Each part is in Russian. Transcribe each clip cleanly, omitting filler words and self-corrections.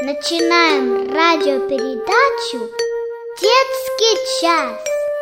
Начинаем радиопередачу «Детский час».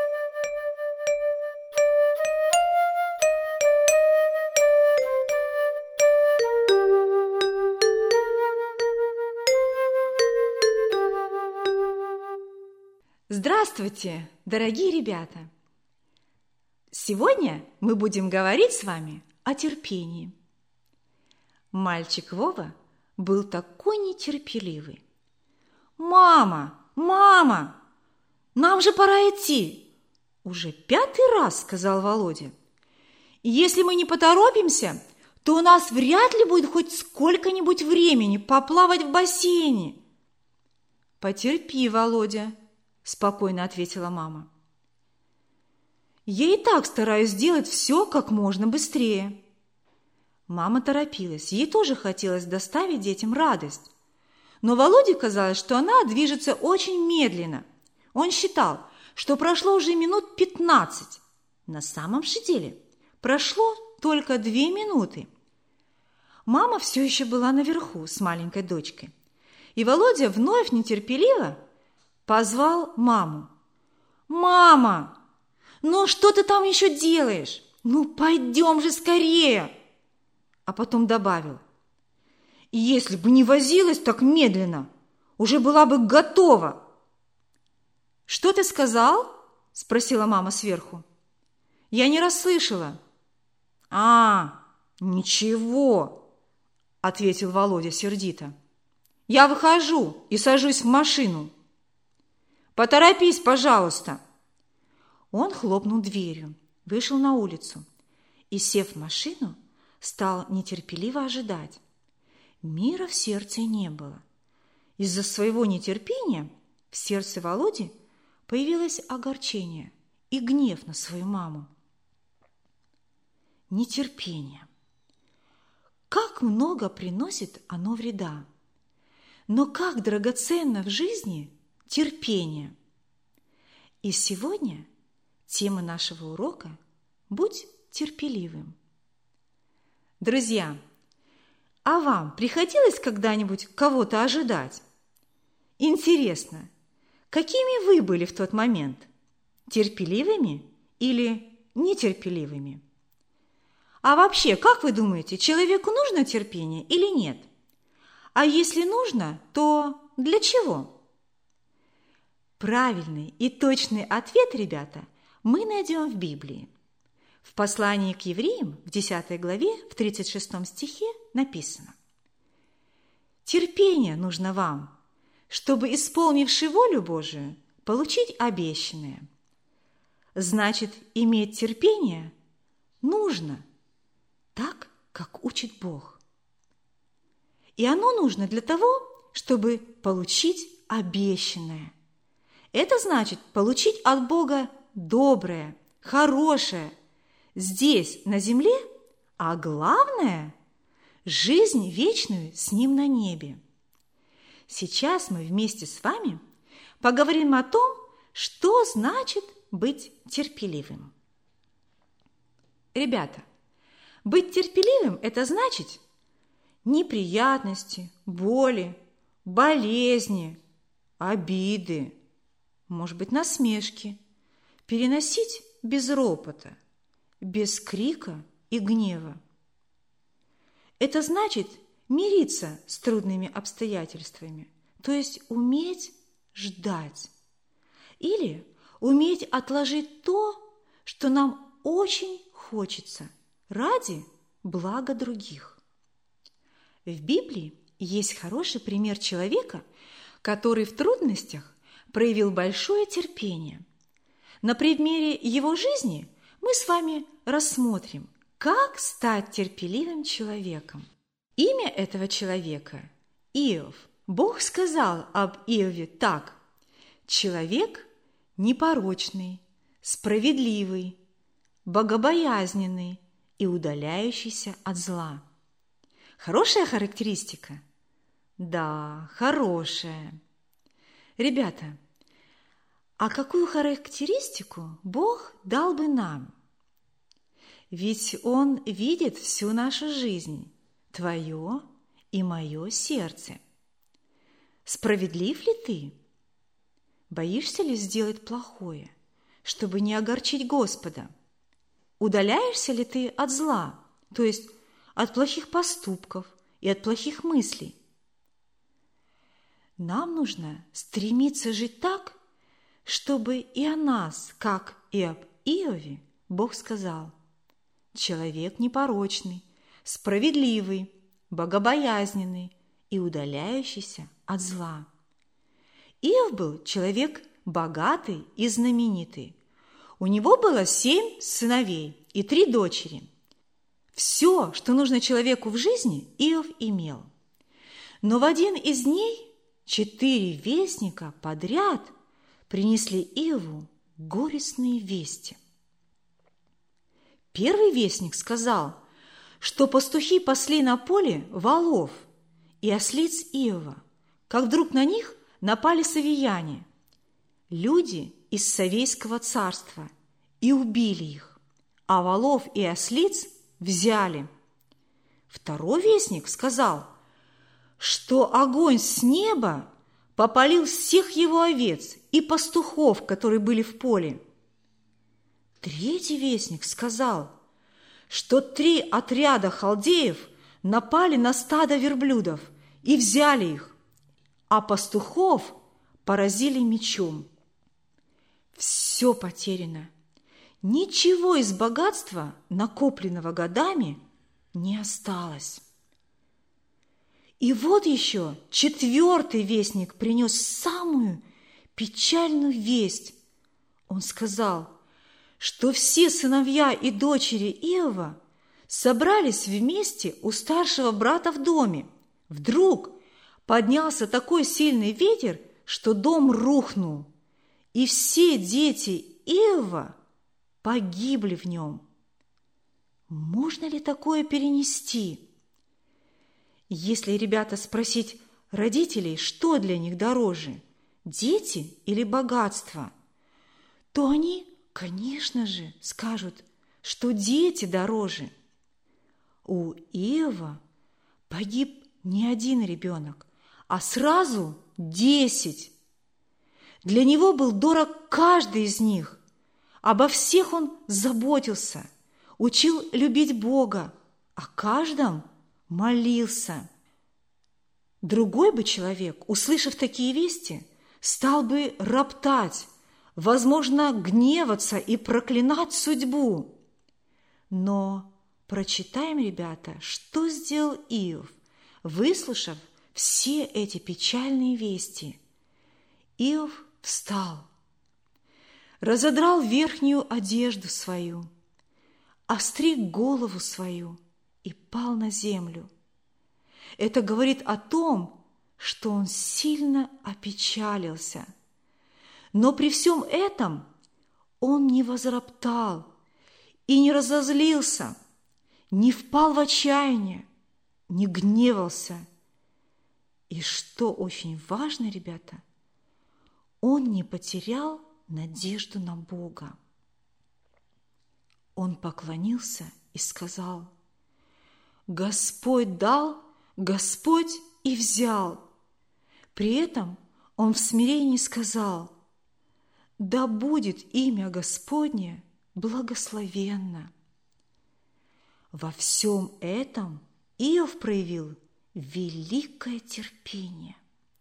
Здравствуйте, дорогие ребята! Сегодня мы будем говорить с вами о терпении. Мальчик Вова был такой нетерпеливый. «Мама, мама, нам же пора идти!» Уже 5-й раз сказал Володя. «Если мы не поторопимся, то у нас вряд ли будет хоть сколько-нибудь времени поплавать в бассейне». «Потерпи, Володя», – спокойно ответила мама. «Я и так стараюсь сделать все как можно быстрее». Мама торопилась, ей тоже хотелось доставить детям радость. Но Володе казалось, что она движется очень медленно. Он считал, что прошло уже минут 15. На самом же деле прошло только 2 минуты. Мама все еще была наверху с маленькой дочкой. И Володя вновь нетерпеливо позвал маму. «Мама, ну что ты там еще делаешь? Ну пойдем же скорее!» А потом добавил: «Если бы не возилась так медленно, уже была бы готова». «Что ты сказал?» – спросила мама сверху. «Я не расслышала». Ничего», – ответил Володя сердито. «Я выхожу и сажусь в машину». «Поторопись, пожалуйста». Он хлопнул дверью, вышел на улицу и, сев в машину, стал нетерпеливо ожидать. Мира в сердце не было. Из-за своего нетерпения в сердце Володи появилось огорчение и гнев на свою маму. Нетерпение. Как много приносит оно вреда! Но как драгоценно в жизни терпение! И сегодня тема нашего урока – «Будь терпеливым». Друзья, а вам приходилось когда-нибудь кого-то ожидать? Интересно, какими вы были в тот момент? Терпеливыми или нетерпеливыми? А вообще, как вы думаете, человеку нужно терпение или нет? А если нужно, то для чего? Правильный и точный ответ, ребята, мы найдем в Библии. В послании к евреям в 10 главе, в 36 стихе написано: «Терпение нужно вам, чтобы, исполнивши волю Божию, получить обещанное». Значит, иметь терпение нужно, так, как учит Бог. И оно нужно для того, чтобы получить обещанное. Это значит получить от Бога доброе, хорошее, здесь, на земле, а главное – жизнь вечную с Ним на небе. Сейчас мы вместе с вами поговорим о том, что значит быть терпеливым. Ребята, быть терпеливым – это значит неприятности, боли, болезни, обиды, может быть, насмешки переносить без ропота, без крика и гнева. Это значит мириться с трудными обстоятельствами, то есть уметь ждать или уметь отложить то, что нам очень хочется ради блага других. В Библии есть хороший пример человека, который в трудностях проявил большое терпение. На примере его жизни мы с вами рассмотрим, как стать терпеливым человеком. Имя этого человека – Иов. Бог сказал об Иове так: «Человек непорочный, справедливый, богобоязненный и удаляющийся от зла». Хорошая характеристика? Да, хорошая. Ребята, а какую характеристику Бог дал бы нам? Ведь Он видит всю нашу жизнь, твое и мое сердце. Справедлив ли ты? Боишься ли сделать плохое, чтобы не огорчить Господа? Удаляешься ли ты от зла, то есть от плохих поступков и от плохих мыслей? Нам нужно стремиться жить так, чтобы и о нас, как и об Иове, Бог сказал: человек непорочный, справедливый, богобоязненный и удаляющийся от зла. Иов был человек богатый и знаменитый. У него было 7 сыновей и 3 дочери. Все, что нужно человеку в жизни, Иов имел. Но в один из дней 4 вестника подряд принесли Иову горестные вести. Первый вестник сказал, что пастухи пасли на поле волов и ослиц Иова, как вдруг на них напали савияне, люди из Савейского царства, и убили их, а волов и ослиц взяли. Второй вестник сказал, что огонь с неба попалил всех его овец и пастухов, которые были в поле. Третий вестник сказал, что 3 отряда халдеев напали на стадо верблюдов и взяли их, а пастухов поразили мечом. Все потеряно. Ничего из богатства, накопленного годами, не осталось. И вот еще 4-й вестник принес самую печальную весть. Он сказал, что все сыновья и дочери Иова собрались вместе у старшего брата в доме. Вдруг поднялся такой сильный ветер, что дом рухнул, и все дети Иова погибли в нем. Можно ли такое перенести? Если, ребята, спросить родителей, что для них дороже, дети или богатство, то они, конечно же, скажут, что дети дороже. У Иова погиб не один ребенок, а сразу 10. Для него был дорог каждый из них. Обо всех он заботился, учил любить Бога, о каждом молился. Другой бы человек, услышав такие вести, стал бы роптать, возможно, гневаться и проклинать судьбу. Но прочитаем, ребята, что сделал Иов, выслушав все эти печальные вести. Иов встал, разодрал верхнюю одежду свою, остриг голову свою и пал на землю. Это говорит о том, что он сильно опечалился. Но при всем этом он не возроптал и не разозлился, не впал в отчаяние, не гневался. И что очень важно, ребята, он не потерял надежду на Бога. Он поклонился и сказал: «Господь дал, Господь и взял». При этом он в смирении сказал: «Да будет имя Господне благословенно». Во всем этом Иов проявил великое терпение.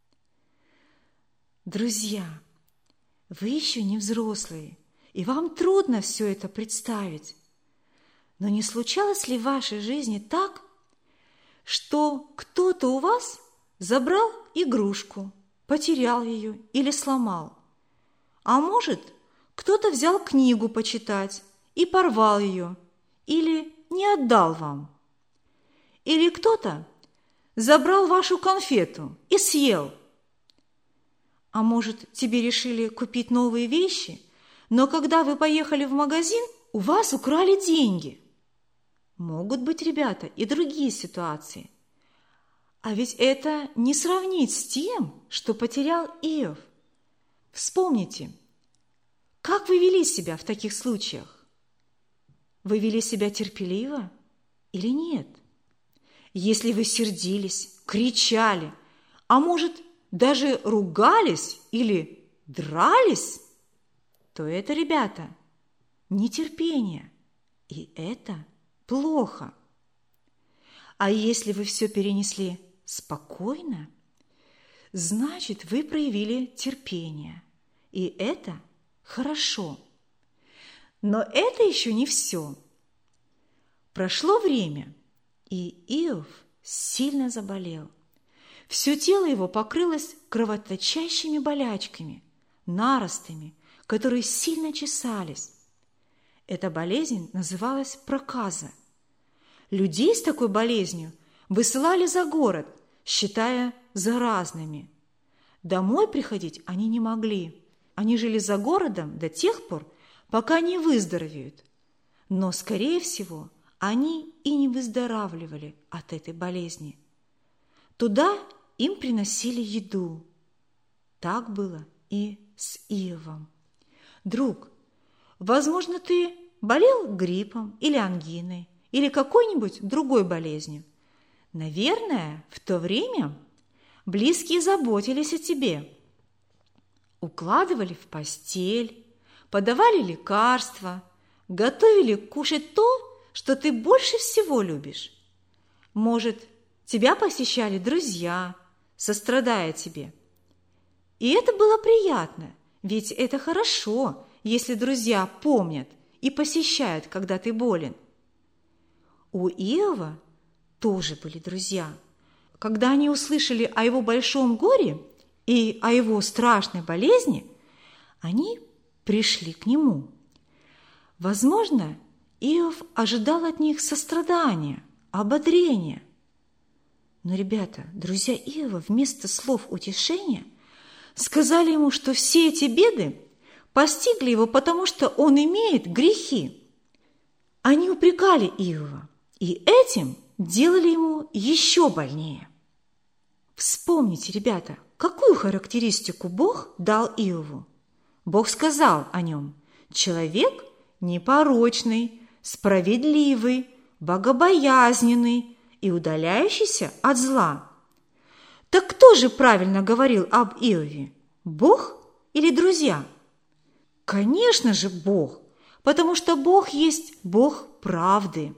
Друзья, вы еще не взрослые, и вам трудно все это представить. Но не случалось ли в вашей жизни так, что кто-то у вас забрал игрушку, потерял ее или сломал? А может, кто-то взял книгу почитать и порвал ее или не отдал вам? Или кто-то забрал вашу конфету и съел? А может, тебе решили купить новые вещи, но когда вы поехали в магазин, у вас украли деньги? Могут быть, ребята, и другие ситуации. А ведь это не сравнить с тем, что потерял Иов. Вспомните, как вы вели себя в таких случаях? Вы вели себя терпеливо или нет? Если вы сердились, кричали, а может, даже ругались или дрались, то это, ребята, нетерпение, и это плохо. А если вы все перенесли спокойно, значит, вы проявили терпение, и это хорошо. Но это еще не все. Прошло время, и Иов сильно заболел. Все тело его покрылось кровоточащими болячками, наростами, которые сильно чесались. Эта болезнь называлась проказа. Людей с такой болезнью высылали за город, считая заразными. Домой приходить они не могли. Они жили за городом до тех пор, пока не выздоровеют. Но, скорее всего, они и не выздоравливали от этой болезни. Туда им приносили еду. Так было и с Иовом. Друг, возможно, ты болел гриппом или ангиной, или какой-нибудь другой болезнью. Наверное, в то время близкие заботились о тебе. Укладывали в постель, подавали лекарства, готовили кушать то, что ты больше всего любишь. Может, тебя посещали друзья, сострадая тебе. И это было приятно, ведь это хорошо, если друзья помнят и посещают, когда ты болен. У Иова тоже были друзья. Когда они услышали о его большом горе и о его страшной болезни, они пришли к нему. Возможно, Иов ожидал от них сострадания, ободрения. Но, ребята, друзья Иова вместо слов утешения сказали ему, что все эти беды постигли его, потому что он имеет грехи. Они упрекали Иова и этим делали ему еще больнее. Вспомните, ребята, какую характеристику Бог дал Иову. Бог сказал о нем: человек непорочный, справедливый, богобоязненный и удаляющийся от зла. Так кто же правильно говорил об Иове? Бог или друзья? Конечно же, Бог, потому что Бог есть Бог правды.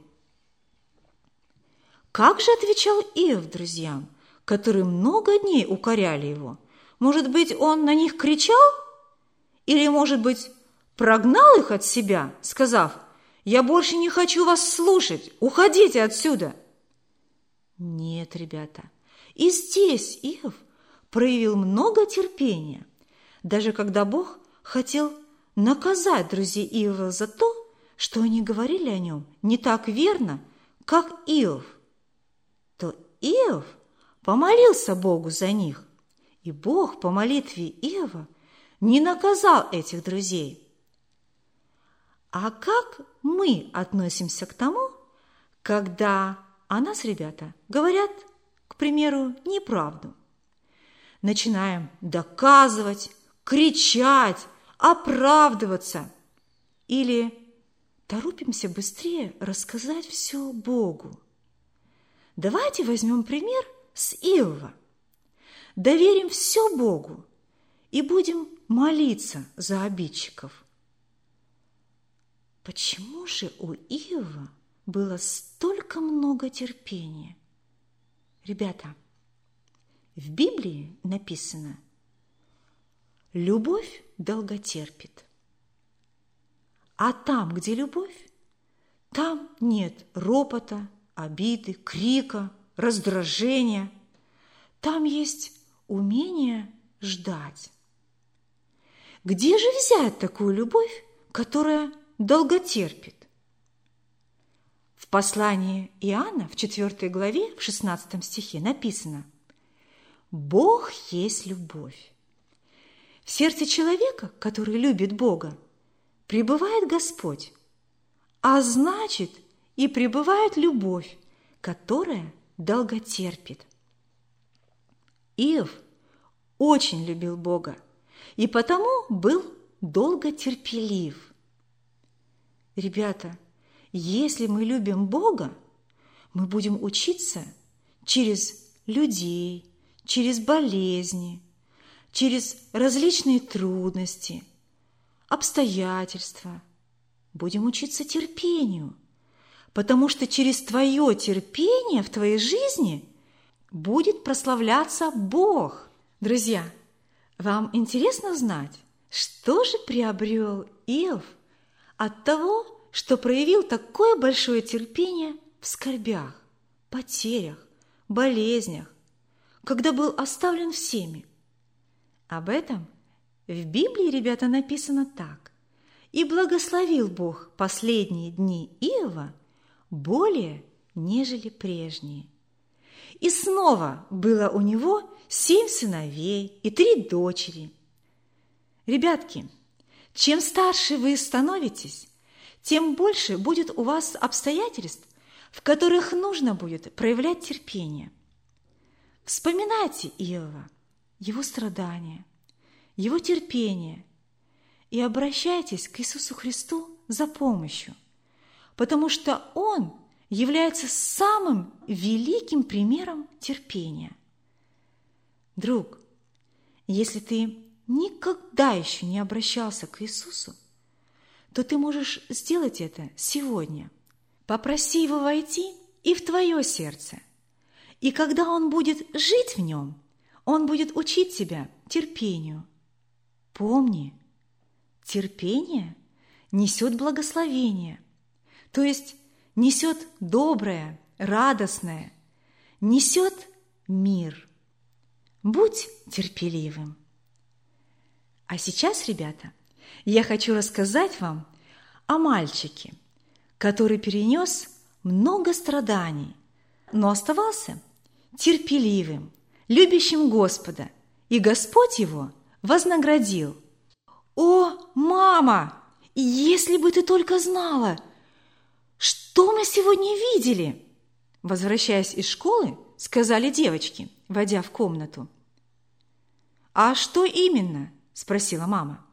Как же отвечал Иов друзьям, которые много дней укоряли его? Может быть, он на них кричал? Или, может быть, прогнал их от себя, сказав: «Я больше не хочу вас слушать, уходите отсюда»? Нет, ребята, и здесь Иов проявил много терпения, даже когда Бог хотел наказать друзей Иова за то, что они говорили о нем не так верно, как Иов. То Иов помолился Богу за них, и Бог по молитве Иова не наказал этих друзей. А как мы относимся к тому, когда о нас, ребята, говорят, к примеру, неправду? Начинаем доказывать, кричать, оправдываться или торопимся быстрее рассказать все Богу? Давайте возьмем пример с Иова. Доверим все Богу и будем молиться за обидчиков. Почему же у Иова было столько много терпения? Ребята, в Библии написано: любовь долготерпит. А там, где любовь, там нет ропота, обиды, крика, раздражения. Там есть умение ждать. Где же взять такую любовь, которая долготерпит? В послании Иоанна в 4 главе, в 16 стихе написано: «Бог есть любовь». В сердце человека, который любит Бога, пребывает Господь, а значит, и пребывает любовь, которая долготерпит. Иов очень любил Бога и потому был долготерпелив. Ребята, если мы любим Бога, мы будем учиться через людей, через болезни, через различные трудности, обстоятельства. Будем учиться терпению, потому что через твое терпение в твоей жизни будет прославляться Бог. Друзья, вам интересно знать, что же приобрел Иов от того, что проявил такое большое терпение в скорбях, потерях, болезнях, когда был оставлен всеми? Об этом в Библии, ребята, написано так. «И благословил Бог последние дни Иова более, нежели прежние. И снова было у него 7 сыновей и 3 дочери». Ребятки, чем старше вы становитесь, тем больше будет у вас обстоятельств, в которых нужно будет проявлять терпение. Вспоминайте Иова, его страдания, его терпение и обращайтесь к Иисусу Христу за помощью, потому что Он является самым великим примером терпения. Друг, если ты никогда еще не обращался к Иисусу, то ты можешь сделать это сегодня. Попроси Его войти и в твое сердце. И когда Он будет жить в нем, Он будет учить тебя терпению. Помни, терпение несет благословение, то есть несет доброе, радостное, несет мир. Будь терпеливым. А сейчас, ребята, я хочу рассказать вам о мальчике, который перенес много страданий, но оставался терпеливым, любящим Господа, и Господь его вознаградил. «О, мама, если бы ты только знала, что мы сегодня видели!» Возвращаясь из школы, сказали девочки, войдя в комнату. «А что именно?» – спросила мама.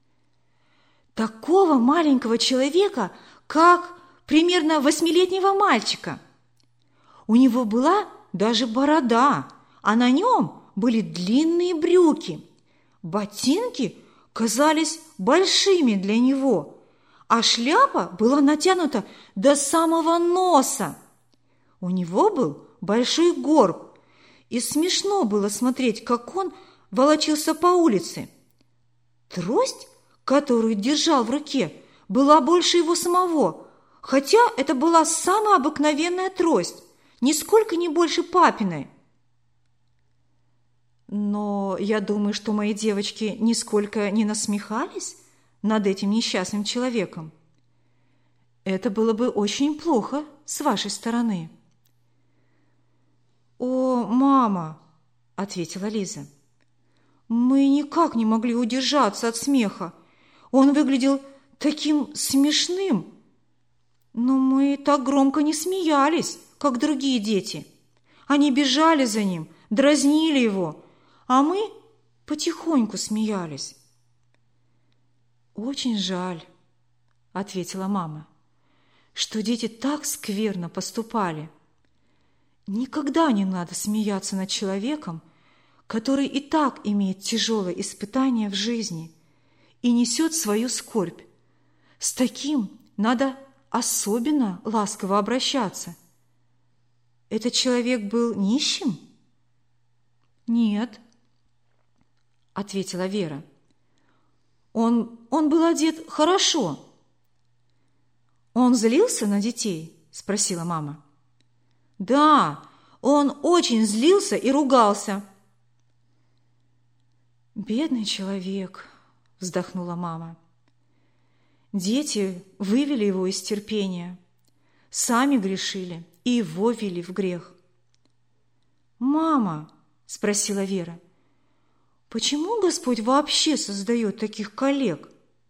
«Такого маленького человека, как примерно 8-летнего мальчика. У него была даже борода, а на нем были длинные брюки. Ботинки казались большими для него, а шляпа была натянута до самого носа. У него был большой горб, и смешно было смотреть, как он волочился по улице. Трость, которую держал в руке, была больше его самого, хотя это была самая обыкновенная трость, нисколько не больше папиной. Но я думаю, что мои девочки нисколько не насмехались над этим несчастным человеком. Это было бы очень плохо с вашей стороны. «О, мама!» – ответила Лиза. «Мы никак не могли удержаться от смеха. Он выглядел таким смешным. Но мы так громко не смеялись, как другие дети. Они бежали за ним, дразнили его, а мы потихоньку смеялись». «Очень жаль», – ответила мама, – «что дети так скверно поступали. Никогда не надо смеяться над человеком, который и так имеет тяжелое испытание в жизни и несет свою скорбь. С таким надо особенно ласково обращаться. Этот человек был нищим?» «Нет», – ответила Вера. Он был одет хорошо». «Он злился на детей?» – спросила мама. «Да, он очень злился и ругался». «Бедный человек», – вздохнула мама. «Дети вывели его из терпения, сами грешили и его ввели в грех». «Мама», – спросила Вера, – «почему Господь вообще создает таких коллег?»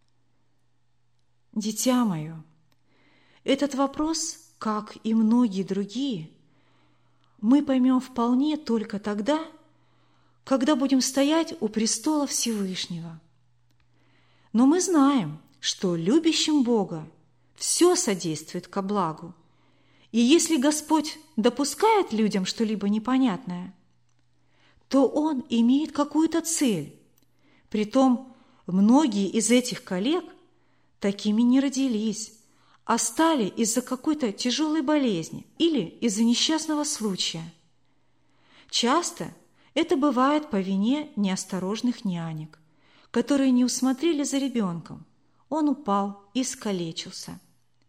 «Дитя мое, этот вопрос, как и многие другие, мы поймем вполне только тогда, когда будем стоять у престола Всевышнего. Но мы знаем, что любящим Бога все содействует ко благу, и если Господь допускает людям что-либо непонятное, то он имеет какую-то цель. Притом, многие из этих коллег такими не родились, а стали из-за какой-то тяжелой болезни или из-за несчастного случая. Часто это бывает по вине неосторожных нянек, которые не усмотрели за ребенком. Он упал и искалечился.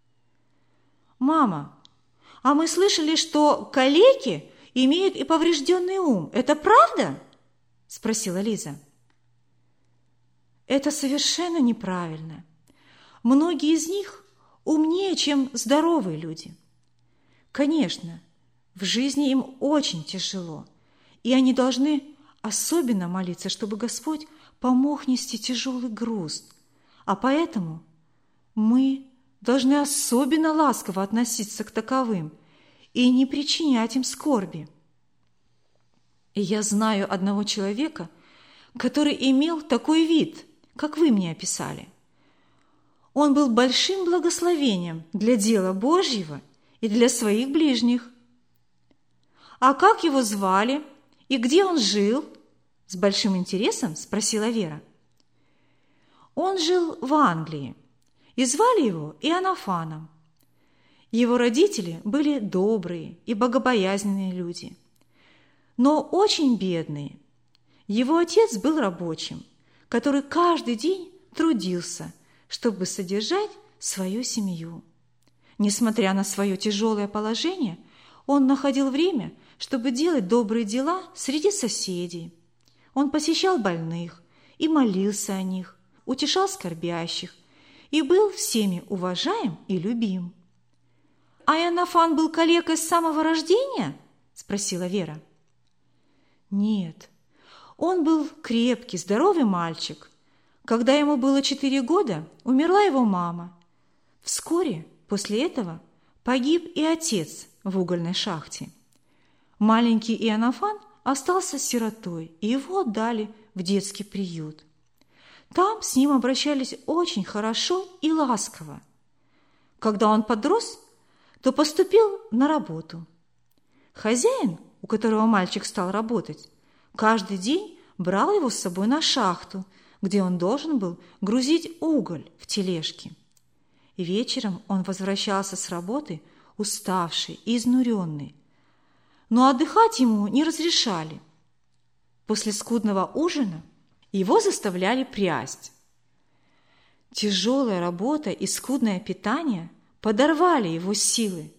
«Мама, а мы слышали, что калеки имеют и поврежденный ум. Это правда?» – спросила Лиза. Это совершенно неправильно. Многие из них умнее, чем здоровые люди. Конечно, в жизни им очень тяжело, и они должны особенно молиться, чтобы Господь помог нести тяжелый груз. А поэтому мы должны особенно ласково относиться к таковым и не причинять им скорби. И я знаю одного человека, который имел такой вид, как вы мне описали. Он был большим благословением для дела Божьего и для своих ближних. «А как его звали и где он жил?» – с большим интересом спросила Вера. Он жил в Англии, и звали его Иоаннафаном. Его родители были добрые и богобоязненные люди, но очень бедные. Его отец был рабочим, который каждый день трудился, чтобы содержать свою семью. Несмотря на свое тяжелое положение, он находил время, чтобы делать добрые дела среди соседей. Он посещал больных и молился о них, утешал скорбящих и был всеми уважаем и любим. «А Иоаннафан был калекой с самого рождения?» – спросила Вера. «Нет, он был крепкий, здоровый мальчик. Когда ему было 4 года, умерла его мама. Вскоре после этого погиб и отец в угольной шахте. Маленький Иоаннафан остался сиротой, и его отдали в детский приют. Там с ним обращались очень хорошо и ласково. Когда он подрос, то поступил на работу. Хозяин, у которого мальчик стал работать, каждый день брал его с собой на шахту, где он должен был грузить уголь в тележки. И вечером он возвращался с работы уставший и изнуренный, но отдыхать ему не разрешали. После скудного ужина его заставляли прясть. Тяжелая работа и скудное питание подорвали его силы.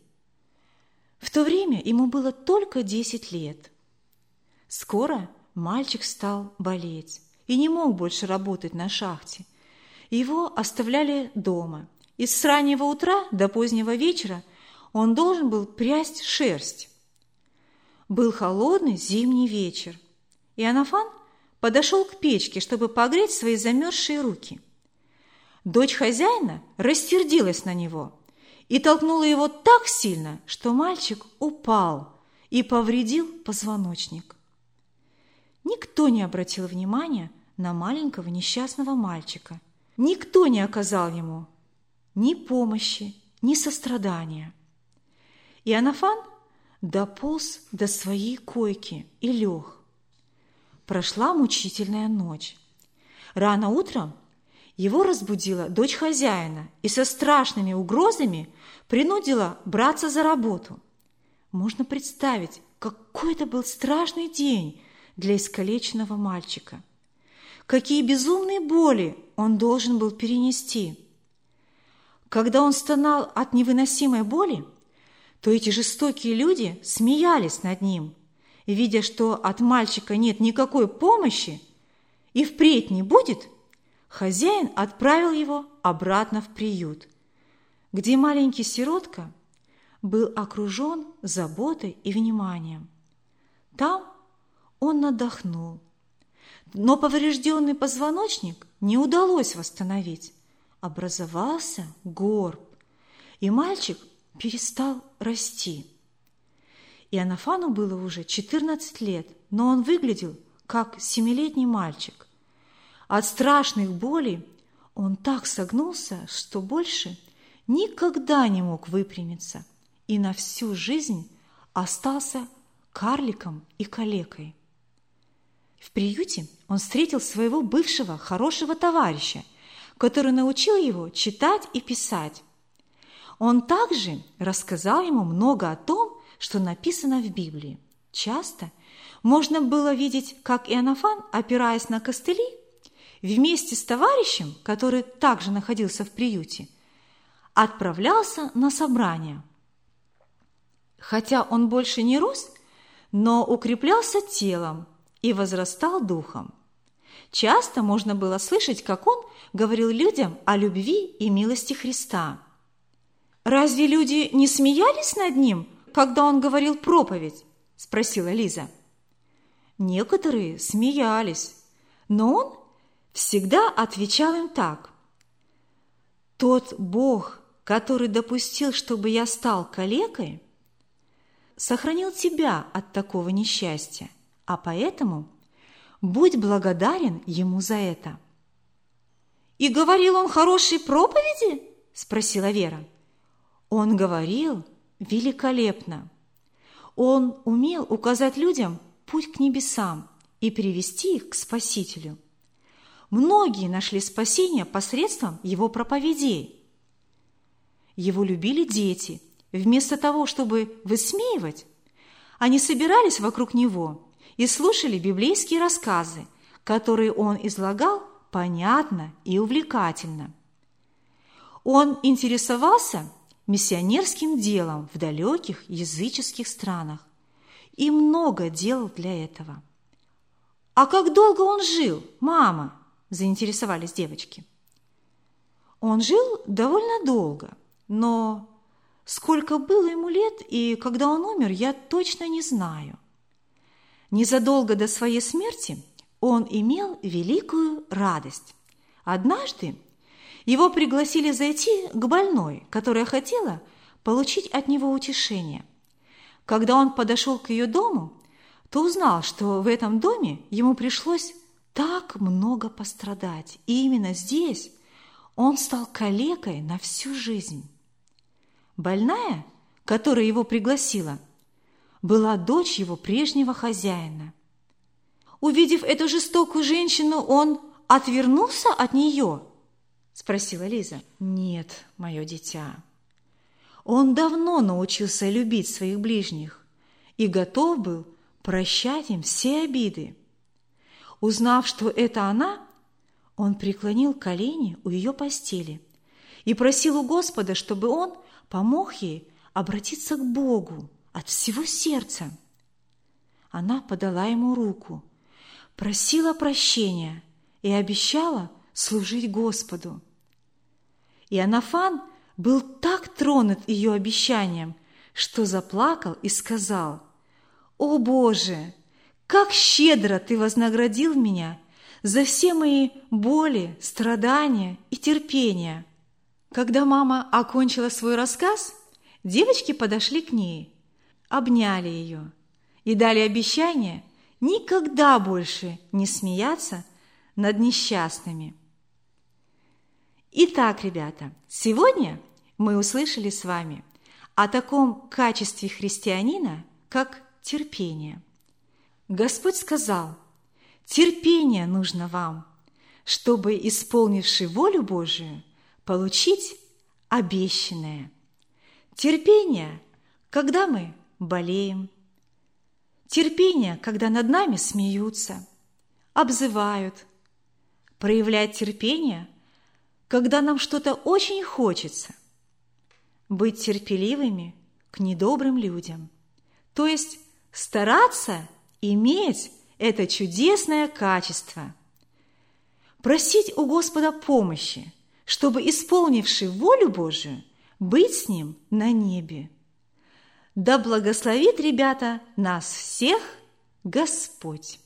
В то время ему было только 10 лет. Скоро мальчик стал болеть и не мог больше работать на шахте. Его оставляли дома, и с раннего утра до позднего вечера он должен был прясть шерсть. Был холодный зимний вечер. Иоаннафан подошел к печке, чтобы погреть свои замерзшие руки. Дочь хозяина рассердилась на него и толкнула его так сильно, что мальчик упал и повредил позвоночник. Никто не обратил внимания на маленького несчастного мальчика. Никто не оказал ему ни помощи, ни сострадания. Иоаннафан дополз до своей койки и лег. Прошла мучительная ночь. Рано утром его разбудила дочь хозяина и со страшными угрозами принудила браться за работу. Можно представить, какой это был страшный день для искалеченного мальчика. Какие безумные боли он должен был перенести. Когда он стонал от невыносимой боли, то эти жестокие люди смеялись над ним, видя, что от мальчика нет никакой помощи и впредь не будет, хозяин отправил его обратно в приют, где маленький сиротка был окружен заботой и вниманием. Там он отдохнул, но поврежденный позвоночник не удалось восстановить. Образовался горб, и мальчик перестал расти. Иоаннафану было уже 14 лет, но он выглядел как 7-летний мальчик. От страшных болей он так согнулся, что больше никогда не мог выпрямиться и на всю жизнь остался карликом и калекой. в приюте он встретил своего бывшего хорошего товарища, который научил его читать и писать. Он также рассказал ему много о том, что написано в Библии. Часто можно было видеть, как Иоаннафан, опираясь на костыли, вместе с товарищем, который также находился в приюте, отправлялся на собрание. Хотя он больше не рос, но укреплялся телом и возрастал духом. Часто можно было слышать, как он говорил людям о любви и милости Христа. «Разве люди не смеялись над ним, когда он говорил проповедь?» – спросила Лиза. Некоторые смеялись, но он всегда отвечал им так: «Тот Бог, который допустил, чтобы я стал калекой, сохранил тебя от такого несчастья, а поэтому будь благодарен Ему за это». «И говорил он хорошие проповеди?» – спросила Вера. Он говорил великолепно. Он умел указать людям путь к небесам и привести их к Спасителю. Многие нашли спасение посредством его проповедей. Его любили дети. Вместо того, чтобы высмеивать, они собирались вокруг него и слушали библейские рассказы, которые он излагал понятно и увлекательно. Он интересовался миссионерским делом в далеких языческих странах и много делал для этого. «А как долго он жил, мама?» – заинтересовались девочки. Он жил довольно долго, но сколько было ему лет и когда он умер, я точно не знаю. Незадолго до своей смерти он имел великую радость. Однажды его пригласили зайти к больной, которая хотела получить от него утешение. Когда он подошел к ее дому, то узнал, что в этом доме ему пришлось так много пострадать. И именно здесь он стал калекой на всю жизнь. Больная, которая его пригласила, была дочь его прежнего хозяина. Увидев эту жестокую женщину, он отвернулся от нее? Спросила Лиза. Нет, мое дитя. Он давно научился любить своих ближних и готов был прощать им все обиды. Узнав, что это она, он преклонил колени у ее постели и просил у Господа, чтобы он помог ей обратиться к Богу от всего сердца. Она подала ему руку, просила прощения и обещала служить Господу. Иоаннафан был так тронут ее обещанием, что заплакал и сказал: «О Боже, как щедро Ты вознаградил меня за все мои боли, страдания и терпения!» Когда мама окончила свой рассказ, девочки подошли к ней, обняли ее и дали обещание никогда больше не смеяться над несчастными. Итак, ребята, сегодня мы услышали с вами о таком качестве христианина, как терпение. Господь сказал: терпение нужно вам, чтобы, исполнивши волю Божию, получить обещанное. Терпение, когда мы болеем. Терпение, когда над нами смеются, обзывают. Проявлять терпение, когда нам что-то очень хочется. Быть терпеливыми к недобрым людям. То есть стараться иметь это чудесное качество. Просить у Господа помощи, чтобы, исполнивши волю Божию, быть с Ним на небе. Да благословит, ребята, нас всех Господь!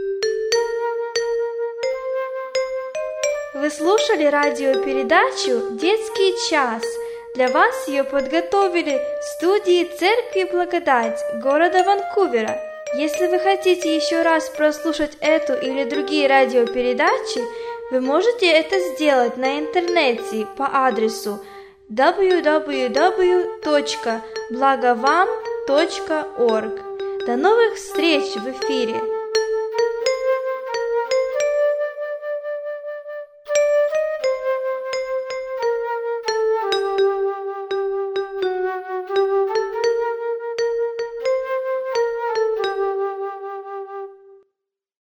Вы слушали радиопередачу «Детский час». Для вас ее подготовили в студии Церкви Благодать города Ванкувера. Если вы хотите еще раз прослушать эту или другие радиопередачи, вы можете это сделать на интернете по адресу www.blagovam.org. До новых встреч в эфире!